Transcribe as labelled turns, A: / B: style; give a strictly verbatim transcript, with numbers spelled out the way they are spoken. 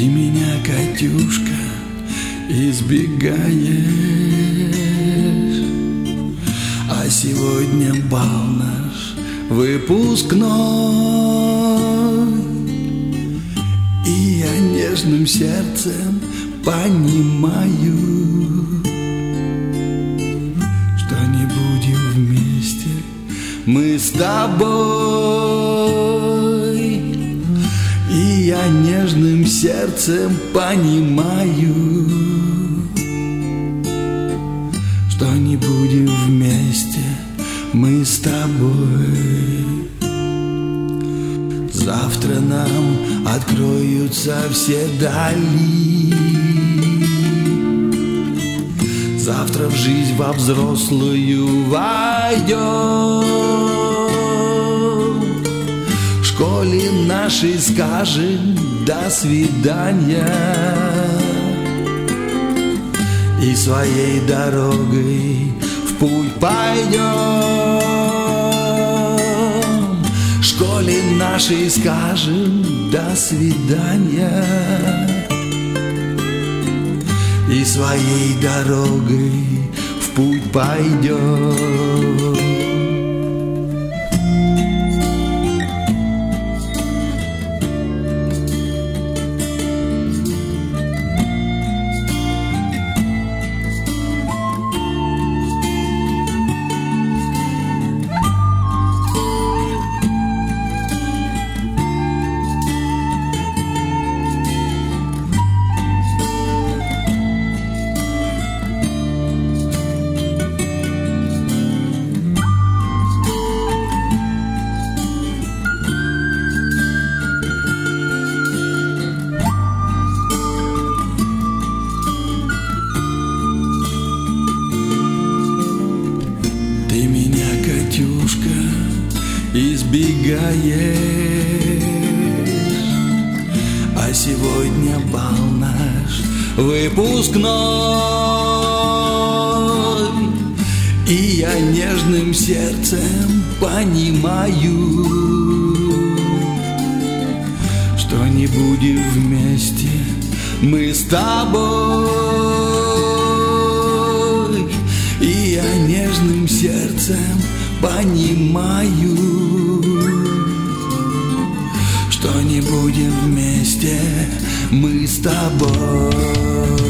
A: меня, Катюшка, избегаешь, а сегодня бал наш выпускной, и я нежным сердцем понимаю, что не будем вместе мы с тобой. И я нежным сердцем понимаю, что не будем вместе мы с тобой. Завтра нам откроются все дали, завтра в жизнь во взрослую войдем. В школе нашей скажем до свидания и своей дорогой в путь пойдем. В школе нашей скажем до свидания и своей дорогой в путь пойдем. Катюшка, избегаешь, а сегодня бал наш выпускной, и я нежным сердцем понимаю, что не будем вместе мы с тобой. И я нежным сердцем понимаю, что не будем вместе мы с тобой.